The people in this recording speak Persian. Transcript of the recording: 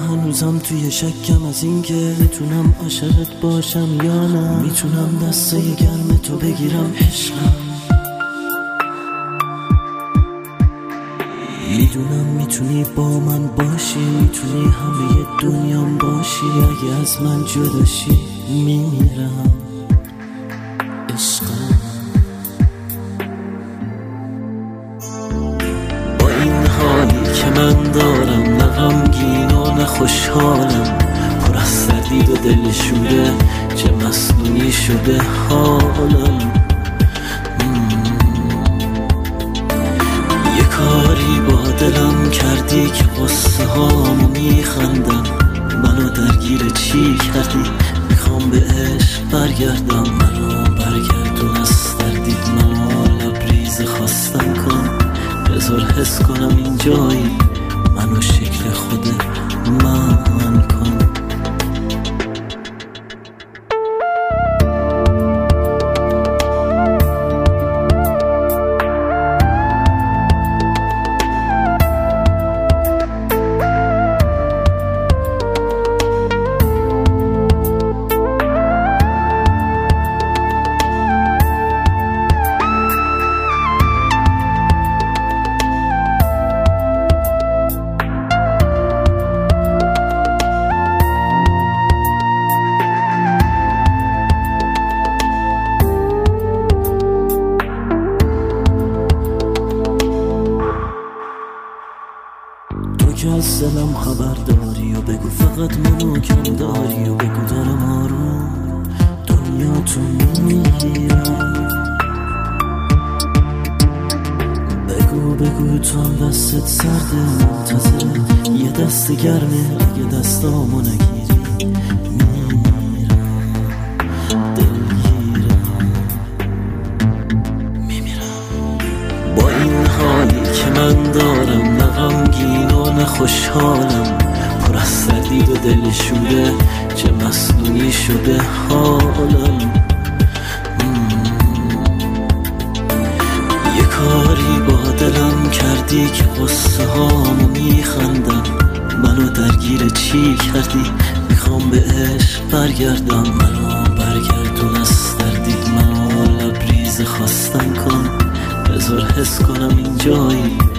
هنوزم توی شکم از این که میتونم عاشقت باشم یا نه. میتونم دسته گرم تو بگیرم عشقم. میدونم میتونی با من باشی، میتونی همه دنیام باشی. اگه از من جداشی میمیرم عشقم. با این حالی که من دارم، نه غمگین و نه خوشحالم، پر از تردید و دل شوره، چه مصنوعی شده حالم. یه کاری با دلم کردی که قصه هامو میخندم. منو درگیر چی کردی؟ میخوام به عشق برگردم. منو برگردون از تردید، منو لبریز خواستن کن. بذار حس کنم این جایی، منو شکل خود من کن. تو که از دلم خبر داری و بگو فقط منو کم داری و بگو دارم آروم دنیا تو میگیرم. بگو تو هم دستت سرده منتظره، یه دست گرمه اگه دستامو نگیری میمیرم دلگیرم میمیرم. با این حالی که من دارم، نه غمگین و نه خوشحالم، پر از تردید و دل شوره، چه مصنوعی شده حالم. یه کاری با دلم کردی که قصه هامو میخندم. منو درگیر چی کردی؟ میخوام به عشق برگردم. منو برگردون از تردید، منو لبریز خواستن کن. بذار حس کنم این جایی،